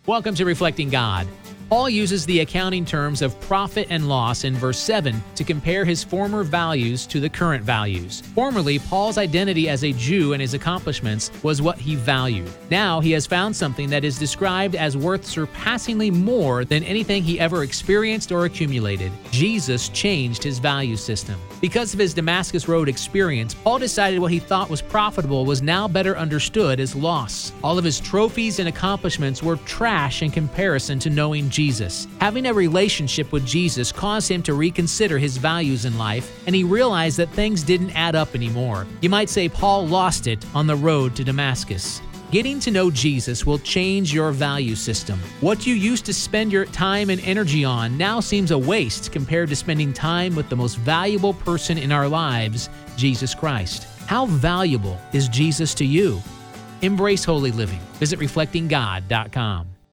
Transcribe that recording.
Welcome to Reflecting God. Paul uses the accounting terms of profit and loss in verse 7 to compare his former values to the current values. Formerly, Paul's identity as a Jew and his accomplishments was what he valued. Now he has found something that is described as worth surpassingly more than anything he ever experienced or accumulated. Jesus changed his value system. Because of his Damascus Road experience, Paul decided what he thought was profitable was now better understood as loss. All of his trophies and accomplishments were trash in comparison to knowing Jesus. Having a relationship with Jesus caused him to reconsider his values in life, and he realized that things didn't add up anymore. You might say Paul lost it on the road to Damascus. Getting to know Jesus will change your value system. What you used to spend your time and energy on now seems a waste compared to spending time with the most valuable person in our lives, Jesus Christ. How valuable is Jesus to you? Embrace holy living. Visit reflectinggod.com.